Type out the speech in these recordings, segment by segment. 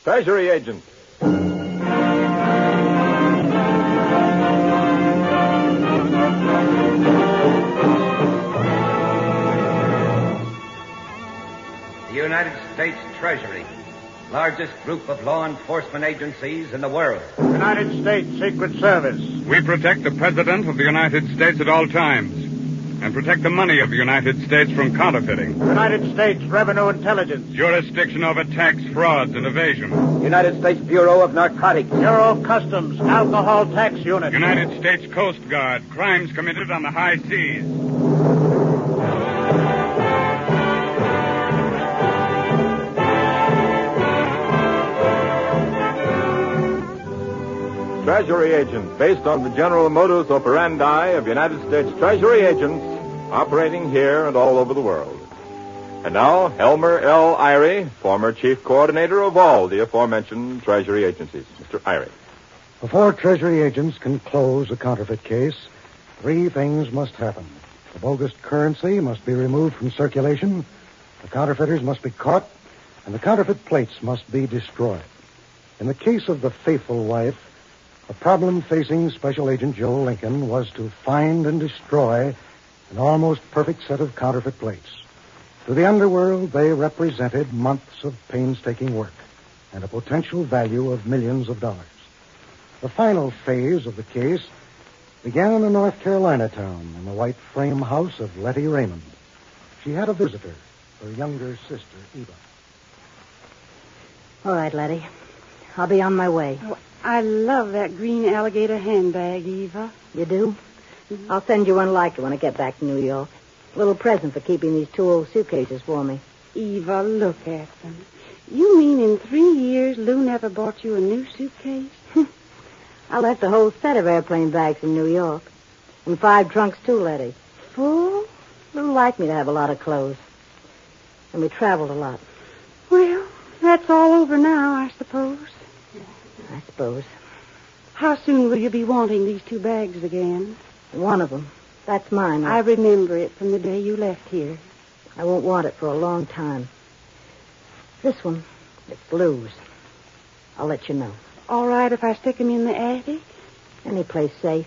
Treasury Agent. The United States Treasury, largest group of law enforcement agencies in the world. United States Secret Service. We protect the President of the United States at all times and protect the money of the United States from counterfeiting. United States Revenue Intelligence. Jurisdiction over tax frauds and evasion. United States Bureau of Narcotics. Bureau of Customs, Alcohol Tax Unit. United States Coast Guard, crimes committed on the high seas. Treasury Agent, based on the general modus operandi of United States Treasury agents operating here and all over the world. And now, Elmer L. Irie, former chief coordinator of all the aforementioned Treasury agencies. Mr. Irie. Before Treasury agents can close a counterfeit case, three things must happen. The bogus currency must be removed from circulation, the counterfeiters must be caught, and the counterfeit plates must be destroyed. In the case of the faithful wife, the problem facing Special Agent Joe Lincoln was to find and destroy an almost perfect set of counterfeit plates. To the underworld, they represented months of painstaking work and a potential value of millions of dollars. The final phase of the case began in a North Carolina town in the white frame house of Letty Raymond. She had a visitor, her younger sister, Eva. All right, Letty. I'll be on my way. Oh, I love that green alligator handbag, Eva. You do? Mm-hmm. I'll send you one like it when I get back to New York. A little present for keeping these two old suitcases for me. Eva, look at them. You mean in 3 years Lou never bought you a new suitcase? I left a whole set of airplane bags in New York. And 5 trunks, too, Letty. Full? Lou liked me to have a lot of clothes. And we traveled a lot. Well, that's all over now, I suppose. I suppose. How soon will you be wanting these 2 bags again? One of them. That's mine. I remember it from the day you left here. I won't want it for a long time. This one, it's Lou's. I'll let you know. All right if I stick him in the attic? Any place safe.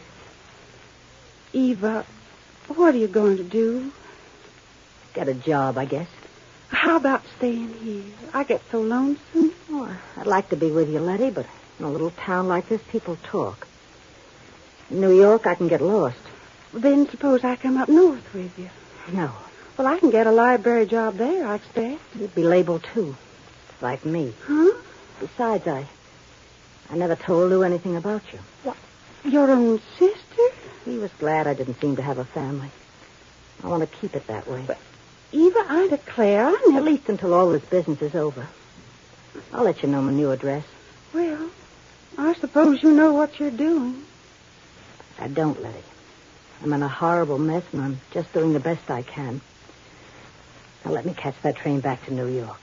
Eva, what are you going to do? Get a job, I guess. How about staying here? I get so lonesome. Oh, I'd like to be with you, Letty, but in a little town like this, people talk. In New York, I can get lost. Then suppose I come up north with you. No. Well, I can get a library job there, I expect. You'd be labeled, too. Like me. Huh? Besides, I never told Lou anything about you. What? Your own sister? He was glad I didn't seem to have a family. I want to keep it that way. But, Eva, I declare, I never... At least until all this business is over. I'll let you know my new address. Well, I suppose you know what you're doing. I don't, Letty. I'm in a horrible mess, and I'm just doing the best I can. Now let me catch that train back to New York.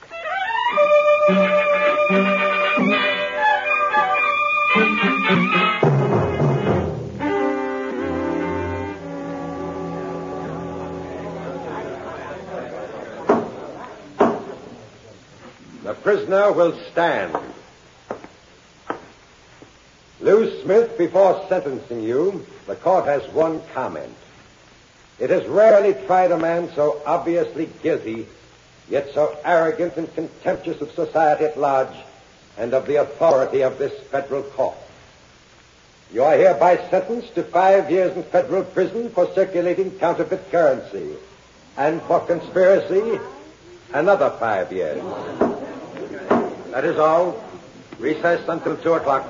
The prisoner will stand. Lou Smith, before sentencing you, the court has one comment. It has rarely tried a man so obviously guilty, yet so arrogant and contemptuous of society at large and of the authority of this federal court. You are hereby sentenced to 5 years in federal prison for circulating counterfeit currency, and for conspiracy, another 5 years. That is all. Recess until 2 o'clock.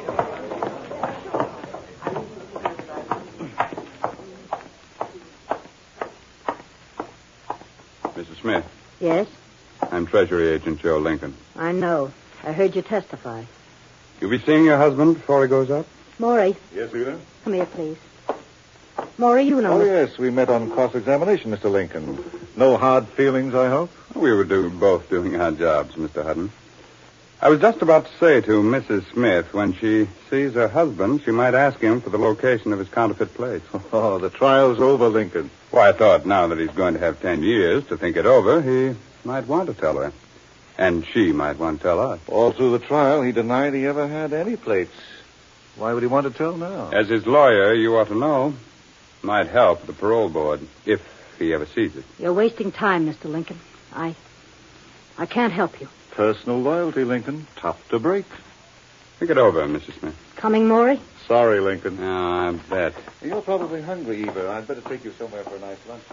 Mrs. Smith. Yes? I'm Treasury Agent Joe Lincoln. I know. I heard you testify. You'll be seeing your husband before he goes up? Maury. Yes, Eva? Come here, please. Maury, you know... Oh, yes, we met on cross-examination, Mr. Lincoln. No hard feelings, I hope? We were both doing our jobs, Mr. Hutton. I was just about to say to Mrs. Smith, when she sees her husband, she might ask him for the location of his counterfeit plates. Oh, the trial's over, Lincoln. Well, I thought now that he's going to have 10 years to think it over, he might want to tell her. And she might want to tell us. All through the trial, he denied he ever had any plates. Why would he want to tell now? As his lawyer, you ought to know. Might help the parole board, if he ever sees it. You're wasting time, Mr. Lincoln. I can't help you. Personal loyalty, Lincoln. Tough to break. Think it over, Mrs. Smith. Coming, Maury? Sorry, Lincoln. Oh, I bet. You're probably hungry, Eva. I'd better take you somewhere for a nice lunch.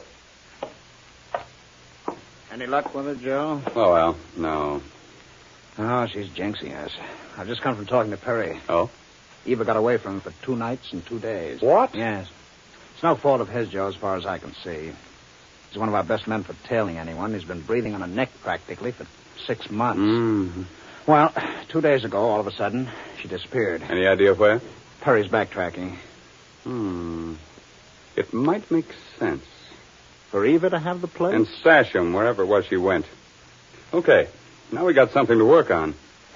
Any luck with it, Joe? Oh, well, no. Oh, she's jinxing us. I've just come from talking to Perry. Oh? Eva got away from him for 2 nights and 2 days. What? Yes. It's no fault of his, Joe, as far as I can see. He's one of our best men for tailing anyone. He's been breathing on a neck practically for 6 months. Mm-hmm. Well, 2 days ago, all of a sudden, she disappeared. Any idea where? Perry's backtracking. It might make sense. For Eva to have the place? And stash him wherever it was she went. Okay. Now we got something to work on.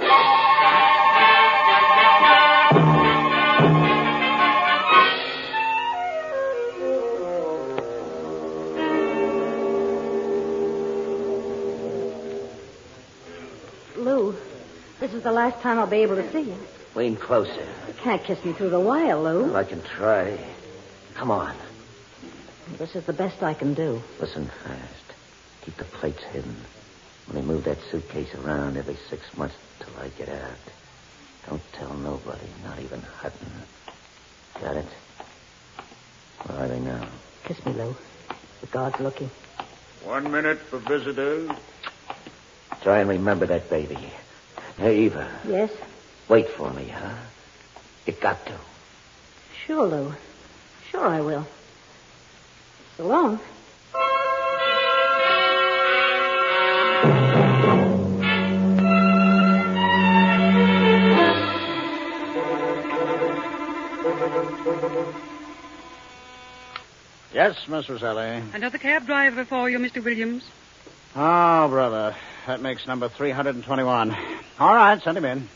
Lou, this is the last time I'll be able to see you. Lean closer. You can't kiss me through the wire, Lou. Well, I can try. Come on. This is the best I can do. Listen fast. Keep the plates hidden. Only move that suitcase around every 6 months till I get out. Don't tell nobody, not even Hutton. Got it? Where are they now? Kiss me, Lou. The guard's looking. 1 minute for visitors. Try and remember that baby. Hey, Eva. Yes? Wait for me, huh? You got to. Sure, Lou. Sure I will. So long. Yes, Miss Roselli. Another cab driver for you, Mr. Williams. Oh, brother. That makes number 321. All right, send him in.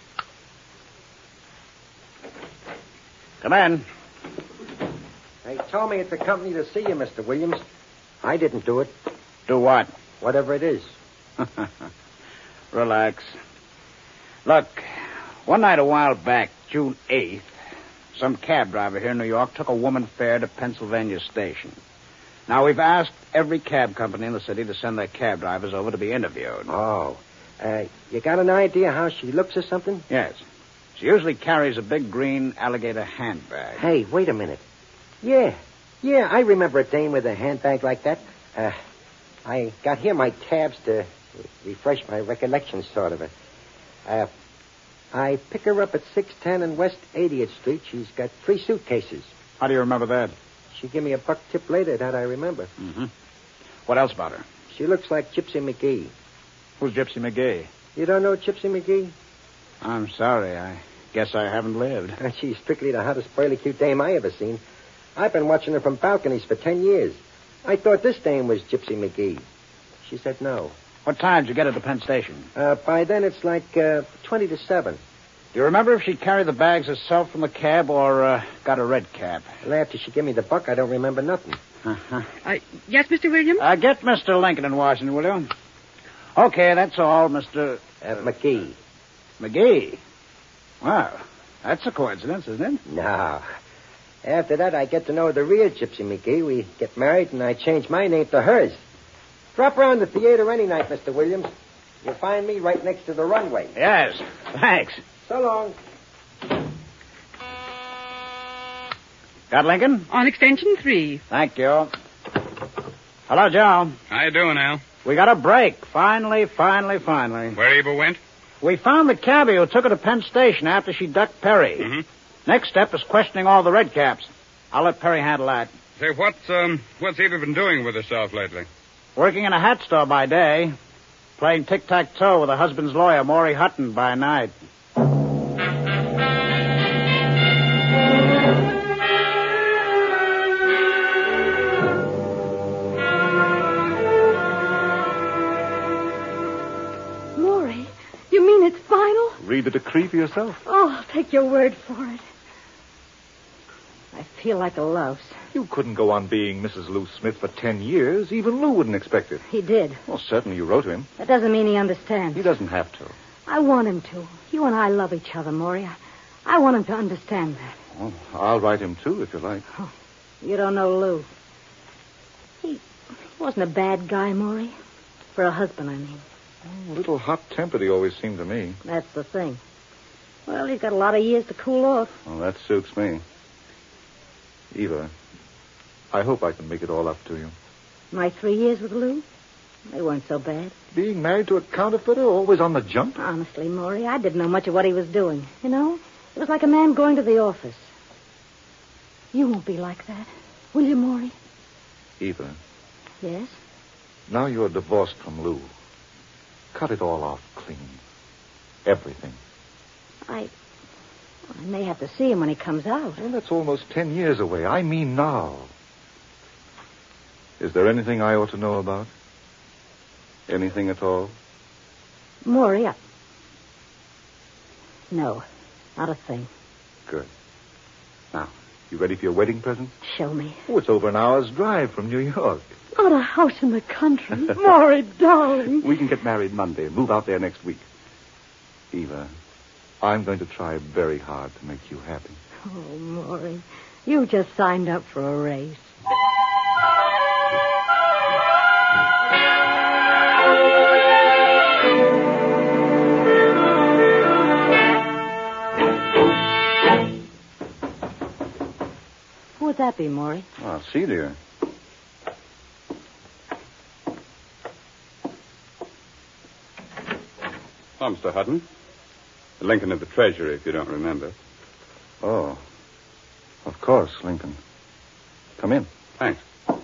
Come in. They told me at the company to see you, Mr. Williams. I didn't do it. Do what? Whatever it is. Relax. Look, one night a while back, June 8th, some cab driver here in New York took a woman fare to Pennsylvania Station. Now, we've asked every cab company in the city to send their cab drivers over to be interviewed. Oh. You got an idea how she looks or something? Yes. She usually carries a big green alligator handbag. Hey, wait a minute. Yeah, I remember a dame with a handbag like that. I got here my tabs to refresh my recollection, sort of. I pick her up at 610 and West 80th Street. She's got 3 suitcases. How do you remember that? She gave me a buck tip later, that I remember. Mm-hmm. What else about her? She looks like Gypsy McGee. Who's Gypsy McGee? You don't know Gypsy McGee? I'm sorry. I guess I haven't lived. She's strictly the hottest, burly, cute dame I ever seen. I've been watching her from balconies for 10 years. I thought this dame was Gypsy McGee. She said no. What time did you get her to Penn Station? By then it's like 20 to 7. Do you remember if she carried the bags herself from the cab or got a red cab? Well, after she gave me the buck, I don't remember nothing. Uh-huh. Yes, Mr. Williams? Get Mr. Lincoln in Washington, will you? Okay, that's all, Mr. McGee. McGee? Wow, that's a coincidence, isn't it? No. After that, I get to know the real Gypsy McGee. We get married, and I change my name to hers. Drop around the theater any night, Mr. Williams. You'll find me right next to the runway. Yes, thanks. So long. Got Lincoln? On extension 3. Thank you. Hello, Joe. How you doing, Al? We got a break. Finally. Where Eva went? We found the cabbie who took her to Penn Station after she ducked Perry. Mm-hmm. Next step is questioning all the red caps. I'll let Perry handle that. Say, what's Eva been doing with herself lately? Working in a hat store by day. Playing tic-tac-toe with her husband's lawyer, Maury Hutton, by night. Maury, you mean it's final? Read the decree for yourself. Oh, I'll take your word for it. I feel like a louse. You couldn't go on being Mrs. Lou Smith for 10 years. Even Lou wouldn't expect it. He did. Well, certainly you wrote to him. That doesn't mean he understands. He doesn't have to. I want him to. You and I love each other, Maury. I want him to understand that. Well, I'll write him, too, if you like. Oh, you don't know Lou. He wasn't a bad guy, Maury. For a husband, I mean. A little hot-tempered he always seemed to me. That's the thing. Well, he's got a lot of years to cool off. Well, that suits me. Eva, I hope I can make it all up to you. My 3 years with Lou? They weren't so bad. Being married to a counterfeiter, always on the jump? Honestly, Maury, I didn't know much of what he was doing. You know, it was like a man going to the office. You won't be like that, will you, Maury? Eva. Yes? Now you're divorced from Lou. Cut it all off clean. Everything. I may have to see him when he comes out. Well, that's almost 10 years away. I mean now. Is there anything I ought to know about? Anything at all? Maury, No, not a thing. Good. Now, you ready for your wedding present? Show me. Oh, it's over an hour's drive from New York. Not a house in the country. Maury, darling. We can get married Monday and move out there next week. Eva, I'm going to try very hard to make you happy. Oh, Maury, you just signed up for a race. Who would that be, Maury? I'll see, dear. Oh, Mr. Hutton. Lincoln of the Treasury, if you don't remember. Oh, of course, Lincoln. Come in. Thanks.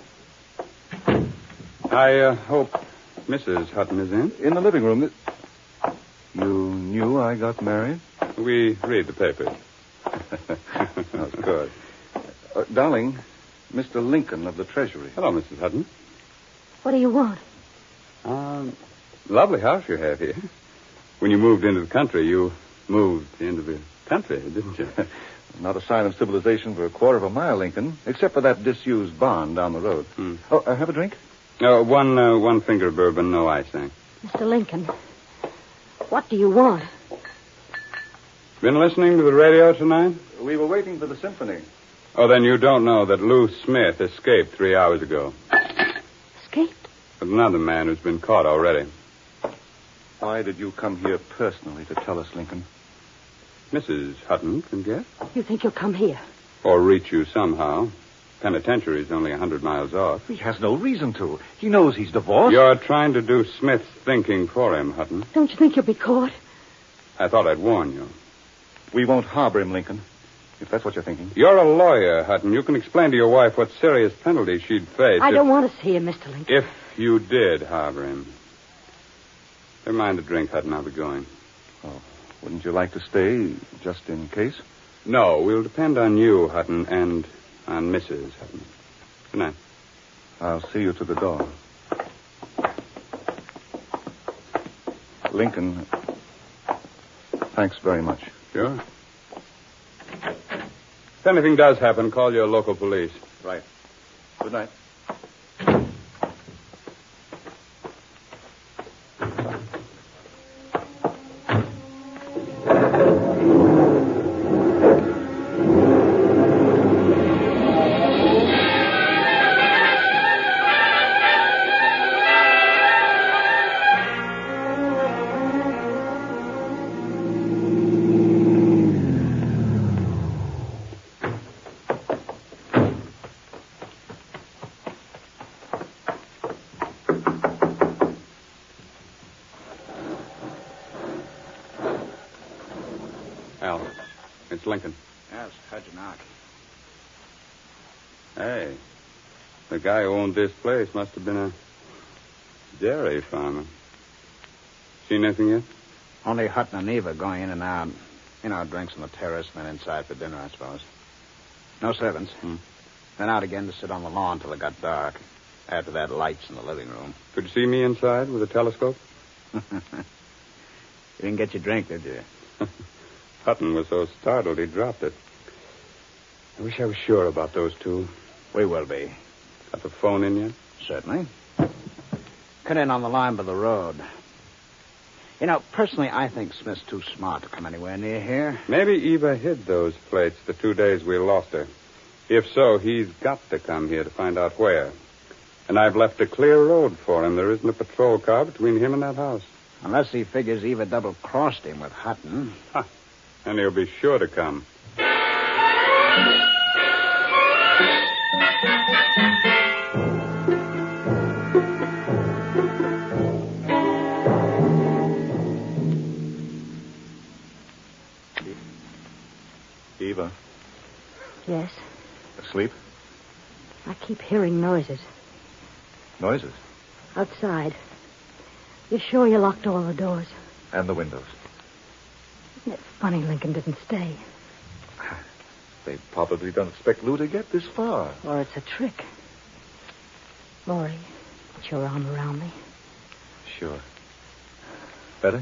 I hope Mrs. Hutton is in. In the living room. You knew I got married? We read the papers. That's good. Darling, Mr. Lincoln of the Treasury. Hello, Mrs. Hutton. What do you want? Lovely house you have here. When you moved into the country, you moved into the country, didn't you? Not a sign of civilization for a quarter of a mile, Lincoln, except for that disused barn down the road. Oh, have a drink? One finger of bourbon, no icing. Mr. Lincoln, what do you want? Been listening to the radio tonight? We were waiting for the symphony. Oh, then you don't know that Lou Smith escaped 3 hours ago. Escaped? With another man who's been caught already. Why did you come here personally to tell us, Lincoln? Mrs. Hutton can guess. You think you'll come here? Or reach you somehow. Penitentiary's only 100 miles off. He has no reason to. He knows he's divorced. You're trying to do Smith's thinking for him, Hutton. Don't you think you'll be caught? I thought I'd warn you. We won't harbor him, Lincoln, if that's what you're thinking. You're a lawyer, Hutton. You can explain to your wife what serious penalty she'd face. I don't want to see him, Mr. Lincoln. If you did harbor him. Never mind the drink, Hutton. I'll be going. Oh, wouldn't you like to stay, just in case? No, we'll depend on you, Hutton, and on Mrs. Hutton. Good night. I'll see you to the door. Lincoln, thanks very much. Sure. If anything does happen, call your local police. Right. Good night. Al, it's Lincoln. Yes, how'd you knock? Hey, the guy who owned this place must have been a dairy farmer. Seen anything yet? Only Hutton and Eva going in and out. You know, drinks on the terrace and then inside for dinner, I suppose. No servants. Then out again to sit on the lawn till it got dark. After that, lights in the living room. Could you see me inside with a telescope? You didn't get your drink, did you? Hutton was so startled he dropped it. I wish I was sure about those two. We will be. Got the phone in yet? Certainly. Cut in on the line by the road. You know, personally, I think Smith's too smart to come anywhere near here. Maybe Eva hid those plates the 2 days we lost her. If so, he's got to come here to find out where. And I've left a clear road for him. There isn't a patrol car between him and that house. Unless he figures Eva double-crossed him with Hutton. Ha! And he'll be sure to come. Eva, Yes? asleep? I keep hearing noises. Noises? Outside. You sure you locked all the doors? And the windows. Isn't it funny Lincoln didn't stay? They probably don't expect Lou to get this far. Or it's a trick. Maury, put your arm around me. Sure. Better?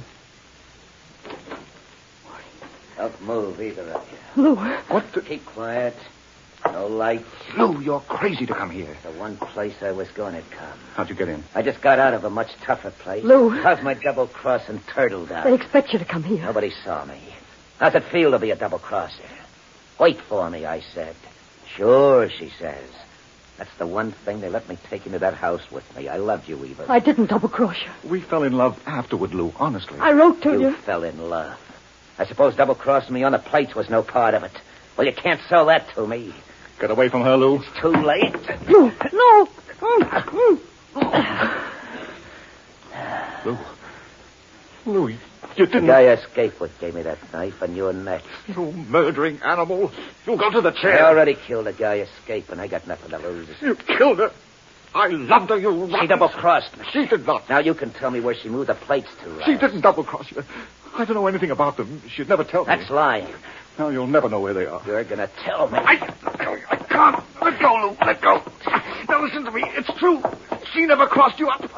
Don't move, either of you. Lou. What the... Keep quiet. No lights. Lou, you're crazy to come here. The one place I was going to come. How'd you get in? I just got out of a much tougher place. Lou. How's my double-cross and turtled out? They expect you to come here. Nobody saw me. How's it feel to be a double-crosser? Wait for me, I said. Sure, she says. That's the one thing they let me take into that house with me. I loved you, Eva. I didn't double-cross you. We fell in love afterward, Lou, honestly. I wrote to You fell in love. I suppose double-crossing me on the plates was no part of it. Well, you can't sell that to me. Get away from her, Lou. Too late. No, no. Lou, you The didn't... guy escaped what gave me that knife, and you're next. You murdering animal. You go to the I chair. already killed a guy escaping. I got nothing to lose. You killed her. I loved her, you She rotten... double-crossed me. She did not. Now you can tell me where she moved the plates to. She didn't double-cross you. I don't know anything about them. She'd never tell me. That's lying. Now you'll never know where they are. You're going to tell me. I can't. Let go, Lou. Let go. Now listen to me. It's true. She never crossed you up.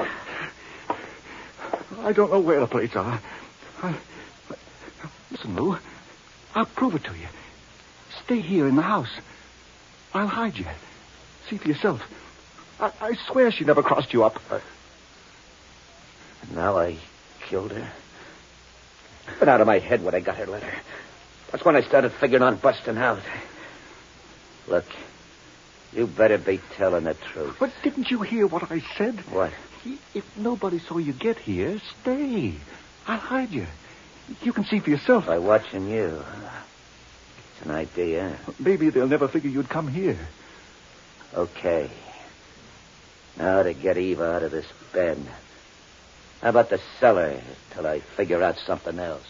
I don't know where the plates are. Listen, Lou. I'll prove it to you. Stay here in the house. I'll hide you. See for yourself. I swear she never crossed you up. Now I killed her. Went out of my head when I got her letter. That's when I started figuring on busting out. Look, you better be telling the truth. But didn't you hear what I said? What? If nobody saw you get here, stay. I'll hide you. You can see for yourself. By watching you. It's an idea. Maybe they'll never figure you'd come here. Okay. Now to get Eva out of this bed. How about the cellar till I figure out something else?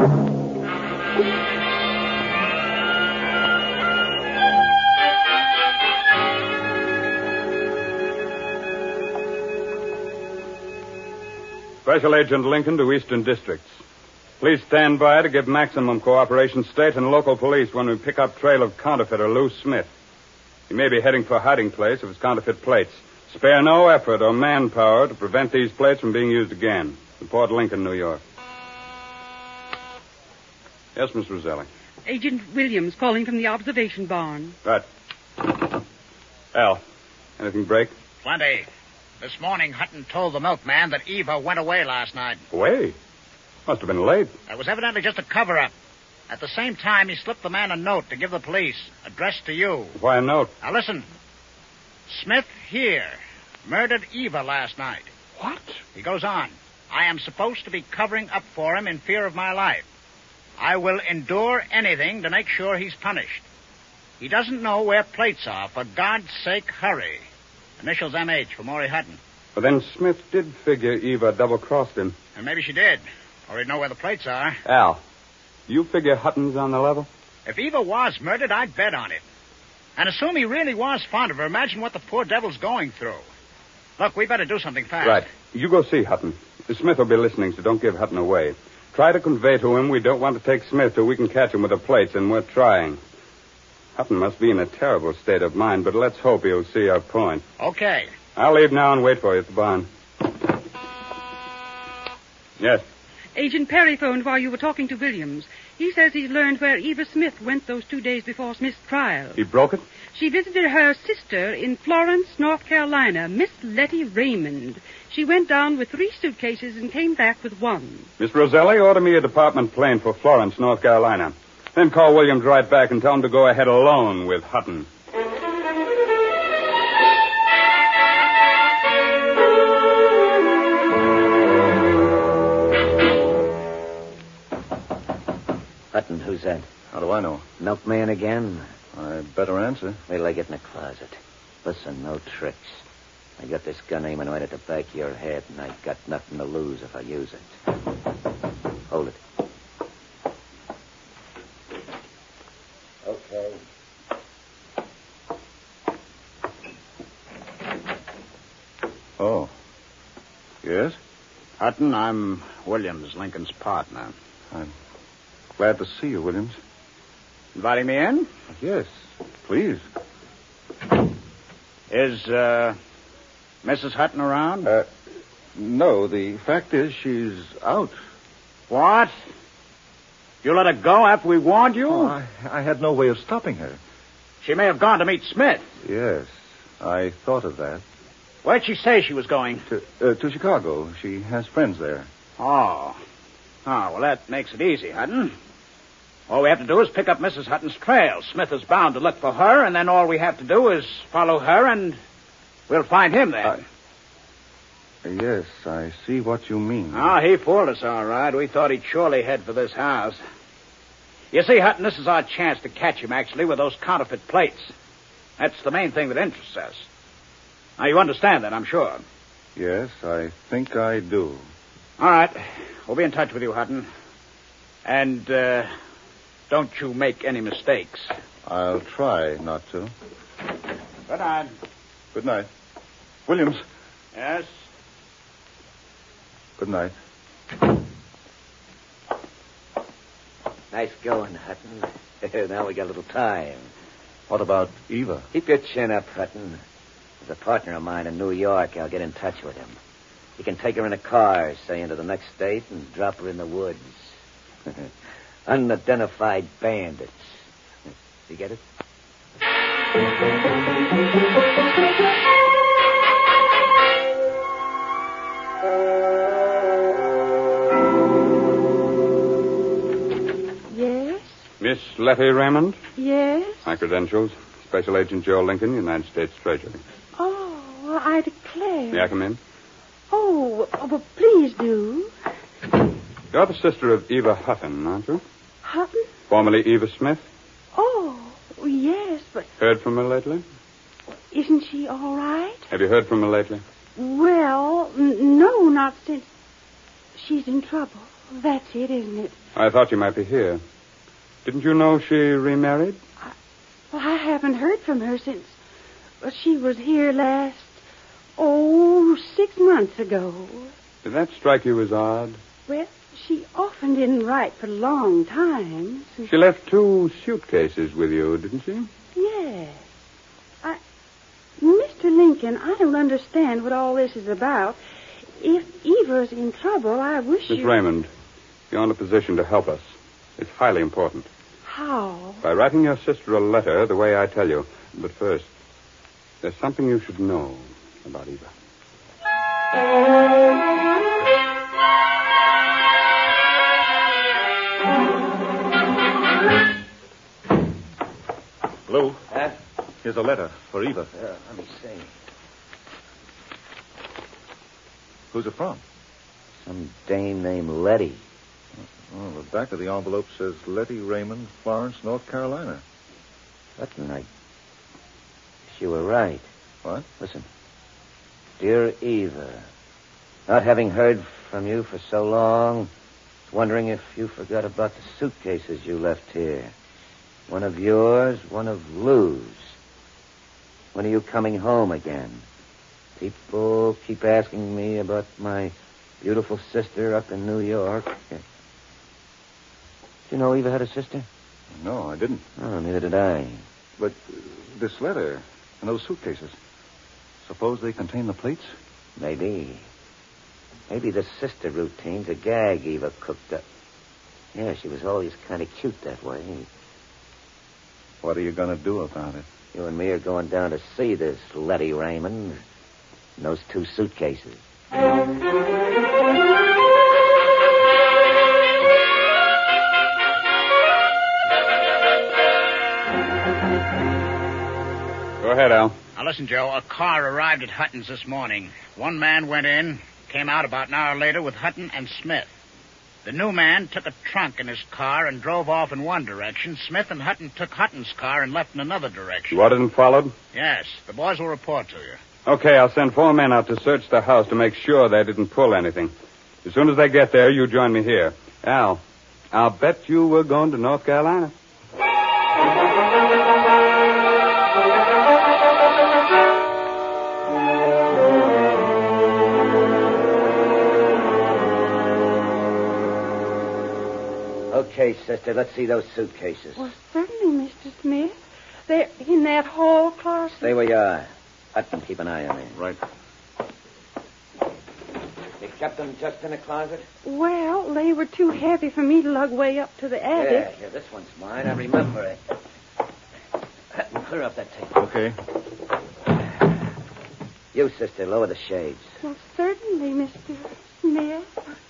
Special Agent Lincoln to Eastern Districts. Please stand by to give maximum cooperation state and local police when we pick up trail of counterfeiter Lou Smith. He may be heading for a hiding place of his counterfeit plates. Spare no effort or manpower to prevent these plates from being used again. Report Lincoln, New York. Yes, Miss Roselli. Agent Williams calling from the observation barn. Right. Al, anything break? Plenty. This morning, Hutton told the milkman that Eva went away last night. Away? Must have been late. It was evidently just a cover-up. At the same time, he slipped the man a note to give the police, addressed to you. Why a note? Now listen. Smith here murdered Eva last night. What? He goes on. I am supposed to be covering up for him in fear of my life. I will endure anything to make sure he's punished. He doesn't know where plates are. For God's sake, hurry. Initials M.H. for Maury Hutton. But then Smith did figure Eva double-crossed him. And maybe she did. Or he'd know where the plates are. Al, you figure Hutton's on the level? If Eva was murdered, I'd bet on it. And assume he really was fond of her. Imagine what the poor devil's going through. Look, we better do something fast. Right. You go see Hutton. Smith will be listening, so don't give Hutton away. Try to convey to him we don't want to take Smith till we can catch him with the plates, and we're trying. Hutton must be in a terrible state of mind, but let's hope he'll see our point. Okay. I'll leave now and wait for you at the barn. Yes. Agent Perry phoned while you were talking to Williams. He says he's learned where Eva Smith went those 2 days before Smith's trial. He broke it? She visited her sister in Florence, North Carolina, Miss Letty Raymond. She went down with 3 suitcases and came back with 1. Miss Roselli, order me a department plane for Florence, North Carolina. Then call Williams right back and tell him to go ahead alone with Hutton. Hutton, who's that? How do I know? Milkman again? I better answer. Wait till I get in the closet. Listen, no tricks. I got this gun aiming right at the back of your head, and I got nothing to lose if I use it. Hold it. Okay. Oh. Yes? Hutton, I'm Williams, Lincoln's partner. I'm glad to see you, Williams. Inviting me in? Yes, please. Is, Mrs. Hutton around? No, the fact is she's out. What? You let her go after we warned you? Oh, I had no way of stopping her. She may have gone to meet Smith. Yes, I thought of that. Where'd she say she was going? To Chicago. She has friends there. Oh. Oh, well, that makes it easy, Hutton. All we have to do is pick up Mrs. Hutton's trail. Smith is bound to look for her, and then all we have to do is follow her, and we'll find him then. Yes, I see what you mean. Oh, he fooled us, all right. We thought he'd surely head for this house. You see, Hutton, this is our chance to catch him, actually, with those counterfeit plates. That's the main thing that interests us. Now, you understand that, I'm sure. Yes, I think I do. All right. We'll be in touch with you, Hutton. And, don't you make any mistakes. I'll try not to. Good night. Good night. Williams. Yes? Good night. Nice going, Hutton. Now we got a little time. What about Eva? Keep your chin up, Hutton. There's a partner of mine in New York. I'll get in touch with him. You can take her in a car, say, into the next state and drop her in the woods. Unidentified bandits. You get it? Yes? Miss Letty Raymond? Yes? My credentials. Special Agent Joe Lincoln, United States Treasury. Oh, I declare. May I come in? Oh, well, please do. You're the sister of Eva Hutton, aren't you? Hutton? Formerly Eva Smith? Oh, yes, but Heard from her lately? isn't she all right? Have you heard from her lately? Well, no, not since she's in trouble. That's it, isn't it? I thought you might be here. Didn't you know she remarried? Well, I haven't heard from her since she was here last, 6 months ago. Did that strike you as odd? Well, she often didn't write for long times. She left 2 suitcases with you, didn't she? Yes. Mr. Lincoln, I don't understand what all this is about. If Eva's in trouble, I wish Miss Raymond, you're in a position to help us. It's highly important. How? By writing your sister a letter the way I tell you. But first, there's something you should know about Eva. Lou, Huh? here's a letter for Eva. Let me see. Who's it from? Some dame named Letty. Oh, the back of the envelope says Letty Raymond, Florence, North Carolina. Hutton, I guess you were right. What? Listen. Dear Eva, not having heard from you for so long, wondering if you forgot about the suitcases you left here. One of yours, one of Lou's. When are you coming home again? People keep asking me about my beautiful sister up in New York. Did you know Eva had a sister? No, I didn't. Oh, neither did I. But this letter and those suitcases, suppose they contain the plates? Maybe. Maybe the sister routine's a gag Eva cooked up. Yeah, she was always kind of cute that way. What are you going to do about it? You and me are going down to see this Letty Raymond and those 2 suitcases. Go ahead, Al. Now, listen, Joe. A car arrived at Hutton's this morning. One man went in, came out about an hour later with Hutton and Smith. The new man took a trunk in his car and drove off in one direction. Smith and Hutton took Hutton's car and left in another direction. You ordered and followed? Yes. The boys will report to you. Okay, I'll send 4 men out to search the house to make sure they didn't pull anything. As soon as they get there, you join me here. Al, I'll bet you we're going to North Carolina. Okay, sister, let's see those suitcases. Well, certainly, Mr. Smith. They're in that hall closet. Stay where you are. Hutton, keep an eye on them. Right. You kept them just in a closet? Well, they were too heavy for me to lug way up to the attic. Yeah, this one's mine. I remember it. Hutton, clear up that table. Okay. You, sister, lower the shades. Well, certainly, Mr. Smith.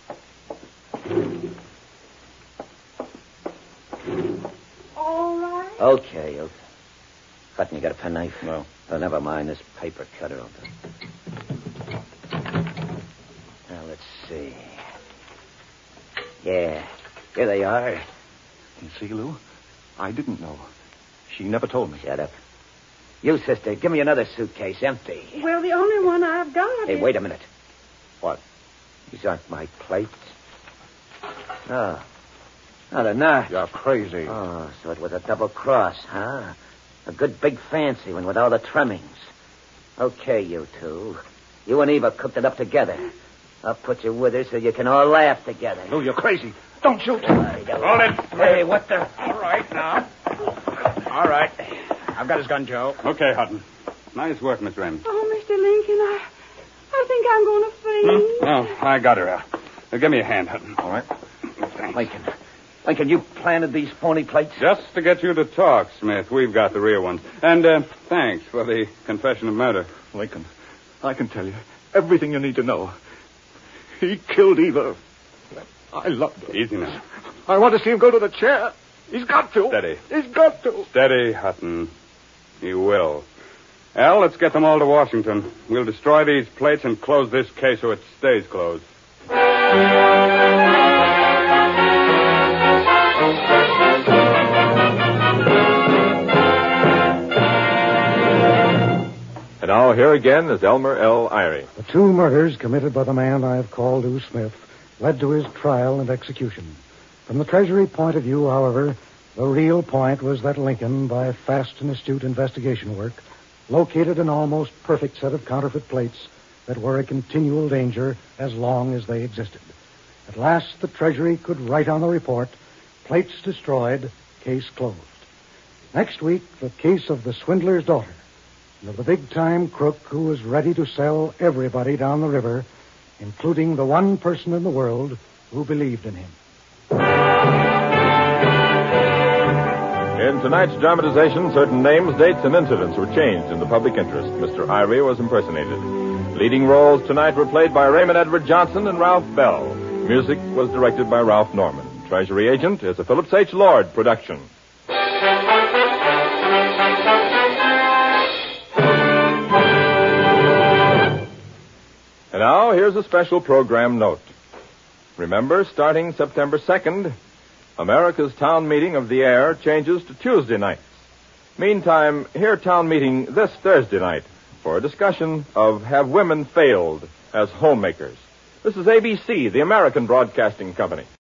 All right. Okay. Hutton, you got a penknife? No. Oh, never mind. This paper cutter will do. Now, let's see. Yeah. Here they are. You see, Lou? I didn't know. She never told me. Shut up. You, sister, give me another suitcase, empty. Well, the only one I've got Hey, is... wait a minute. What? These aren't my plates. Oh. No, they're not. You're crazy. Oh, so it was a double cross, huh? A good big fancy one with all the trimmings. Okay, you 2. You and Eva cooked it up together. I'll put you with her so you can all laugh together. Lou, you're crazy. Don't shoot. Hold it. Hey, what the... All right, now. All right. I've got his gun, Joe. Okay, Hutton. Nice work, Miss Raymond. Oh, Mr. Lincoln, I think I'm going to faint. Oh, I got her, Al. Now, give me a hand, Hutton. All right. Lincoln, you planted these phony plates? Just to get you to talk, Smith. We've got the real ones. And thanks for the confession of murder. Lincoln, I can tell you everything you need to know. He killed Eva. I loved her. Easy now. I want to see him go to the chair. He's got to. Steady. He's got to. Steady, Hutton. He will. Al, let's get them all to Washington. We'll destroy these plates and close this case so it stays closed. And now here again is Elmer L. Irie. The 2 murders committed by the man I have called Lou Smith led to his trial and execution. From the Treasury point of view, however, the real point was that Lincoln, by fast and astute investigation work, located an almost perfect set of counterfeit plates that were a continual danger as long as they existed. At last, the Treasury could write on the report, plates destroyed, case closed. Next week, the case of the swindler's daughter, and of the big-time crook who was ready to sell everybody down the river, including the one person in the world who believed in him. In tonight's dramatization, certain names, dates, and incidents were changed in the public interest. Mr. Irie was impersonated. Leading roles tonight were played by Raymond Edward Johnson and Ralph Bell. Music was directed by Ralph Norman. Treasury Agent is a Phillips H. Lord production. And now, here's a special program note. Remember, starting September 2nd, America's town meeting of the air changes to Tuesday nights. Meantime, hear town meeting this Thursday night for a discussion of Have Women Failed as Homemakers? This is ABC, the American Broadcasting Company.